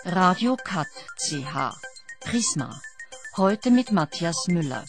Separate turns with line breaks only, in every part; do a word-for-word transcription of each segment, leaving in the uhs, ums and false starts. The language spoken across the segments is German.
Radio Cut C H. Prisma. Heute mit Matthias Müller.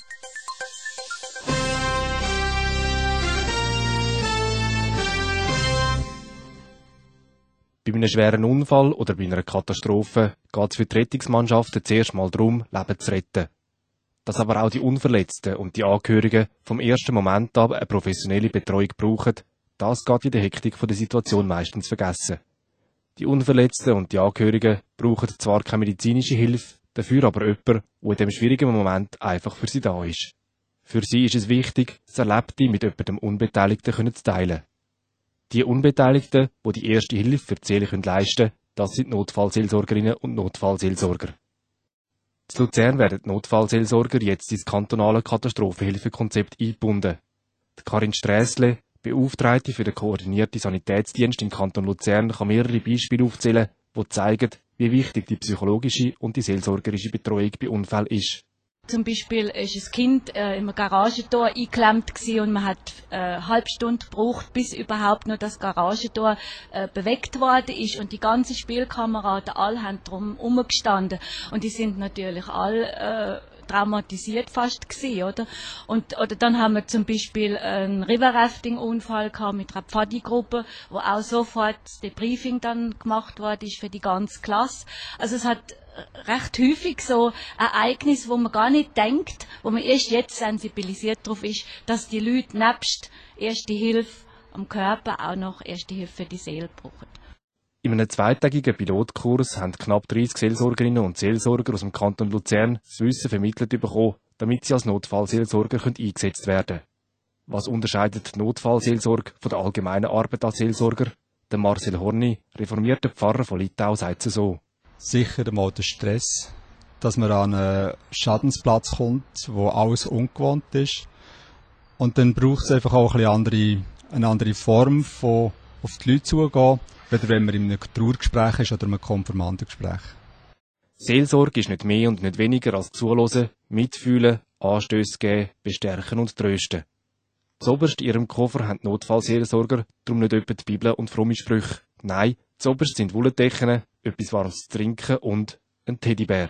Bei einem schweren Unfall oder bei einer Katastrophe geht es für die Rettungsmannschaften zuerst mal darum, Leben zu retten. Dass aber auch die Unverletzten und die Angehörigen vom ersten Moment an eine professionelle Betreuung brauchen, das geht in der Hektik der Situation meistens vergessen. Die Unverletzten und die Angehörigen brauchen zwar keine medizinische Hilfe, dafür aber jemanden, der in diesem schwierigen Moment einfach für sie da ist. Für sie ist es wichtig, das Erlebte mit jemandem Unbeteiligten zu teilen. Die Unbeteiligten, die die erste Hilfe für die Seele leisten können, das sind Notfallseelsorgerinnen und Notfallseelsorger. In Luzern werden die Notfallseelsorger jetzt ins kantonale Katastrophenhilfekonzept eingebunden. Die Karin Strässle, Beauftragte für den koordinierten Sanitätsdienst im Kanton Luzern, kann mehrere Beispiele aufzählen, die zeigen, wie wichtig die psychologische und die seelsorgerische Betreuung bei Unfällen ist.
Zum Beispiel ist ein Kind äh, im Garagentor eingeklemmt gewesen und man hat äh, eine halbe Stunde gebraucht, bis überhaupt noch das Garagentor äh, bewegt worden ist, und die ganzen Spielkameraden, alle haben drum herumgestanden und die sind natürlich alle äh, traumatisiert fast gewesen, oder? Und, oder dann haben wir zum Beispiel einen River-Rafting-Unfall gehabt mit einer Pfadi-Gruppe, wo auch sofort das Debriefing dann gemacht worden ist für die ganze Klasse. Also es hat recht häufig so Ereignisse, wo man gar nicht denkt, wo man erst jetzt sensibilisiert darauf ist, dass die Leute nebst Erste Hilfe am Körper auch noch Erste Hilfe für die Seele brauchen.
In einem zweitägigen Pilotkurs haben knapp dreißig Seelsorgerinnen und Seelsorger aus dem Kanton Luzern das Wissen vermittelt bekommen, damit sie als Notfallseelsorger eingesetzt werden können. Was unterscheidet die Notfallseelsorge von der allgemeinen Arbeit als Seelsorger? Der Marcel Horny, reformierter Pfarrer von Litau, sagt es so.
Sicher einmal der Stress, dass man an einen Schadensplatz kommt, wo alles ungewohnt ist. Und dann braucht es einfach auch eine andere, eine andere Form von auf die Leute zugehen, weder wenn man in einem Trauergespräch ist oder in einem Konfirmandengespräch.
Seelsorge ist nicht mehr und nicht weniger als zuhören, mitfühlen, Anstöße geben, bestärken und trösten. Zoberst in ihrem Koffer haben die Notfallseelsorger darum nicht etwa die Bibel und fromme Sprüche. Nein, zoberst sind Wollendecken, etwas Warmes zu trinken und ein Teddybär.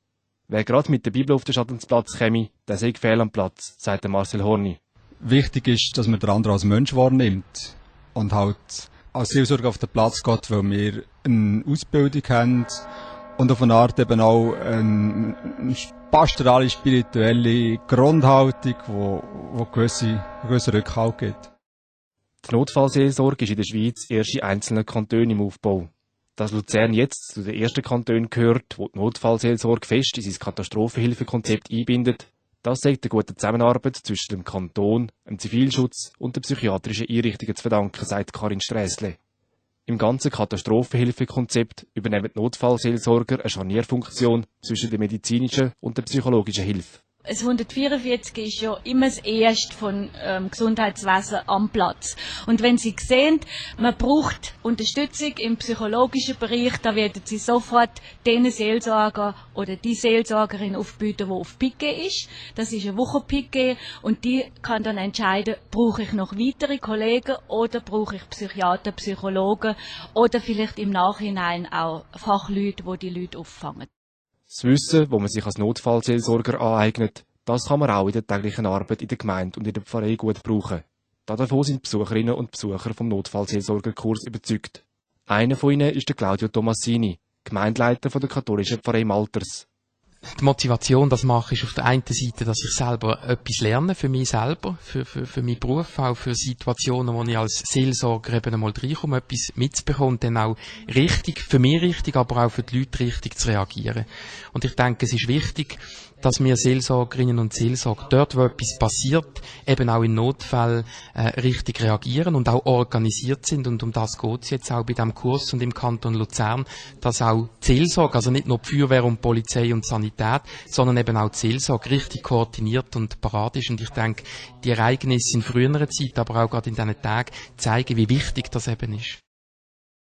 Wer gerade mit der Bibel auf den Schadensplatz käme, der sei fehl am Platz, sagt Marcel Horny.
Wichtig ist, dass man den anderen als Mensch wahrnimmt und halt als Seelsorger auf den Platz geht, weil wir eine Ausbildung haben und auf eine Art eben auch eine pastorale, spirituelle Grundhaltung, wo, wo gewisse, gewisse Rückhalt gibt.
Die Notfallseelsorge ist in der Schweiz erst in einzelnen Kantonen im Aufbau. Dass Luzern jetzt zu den ersten Kantonen gehört, wo die Notfallseelsorge fest in sein Katastrophenhilfekonzept einbindet, das sagt der guten Zusammenarbeit zwischen dem Kanton, dem Zivilschutz und den psychiatrischen Einrichtungen zu verdanken, sagt Karin Strässle. Im ganzen Katastrophenhilfekonzept übernehmen die Notfallseelsorger eine Scharnierfunktion zwischen der medizinischen und der psychologischen Hilfe.
Das hundertvierundvierzig ist ja immer das Erste von ähm, Gesundheitswesen am Platz. Und wenn Sie sehen, man braucht Unterstützung im psychologischen Bereich, da werden Sie sofort den Seelsorger oder die Seelsorgerin aufbieten, die auf Piquet ist. Das ist eine Wochenpiquet und die kann dann entscheiden, brauche ich noch weitere Kollegen oder brauche ich Psychiater, Psychologen oder vielleicht im Nachhinein auch Fachleute, die die Leute auffangen.
Das Wissen, das man sich als Notfallseelsorger aneignet, das kann man auch in der täglichen Arbeit in der Gemeinde und in der Pfarrei gut brauchen. Davon sind die Besucherinnen und Besucher vom Notfallseelsorgerkurs überzeugt. Einer von ihnen ist der Claudio Tomassini, Gemeindeleiter der katholischen Pfarrei Malters.
Die Motivation, das mache ich auf der einen Seite, dass ich selber etwas lerne für mich selber, für, für, für meinen Beruf, auch für Situationen, wo ich als Seelsorger eben einmal reinkomme, etwas mitzubekommen und dann auch richtig, für mich richtig, aber auch für die Leute richtig zu reagieren. Und ich denke, es ist wichtig, dass wir Seelsorgerinnen und Seelsorger dort, wo etwas passiert, eben auch in Notfällen äh, richtig reagieren und auch organisiert sind. Und um das geht es jetzt auch bei diesem Kurs und im Kanton Luzern, dass auch die Seelsorge, also nicht nur die Feuerwehr und Polizei und Sanität, sondern eben auch die Seelsorge richtig koordiniert und parat ist. Und ich denke, die Ereignisse in früheren Zeiten, aber auch gerade in diesen Tagen, zeigen, wie wichtig das eben ist.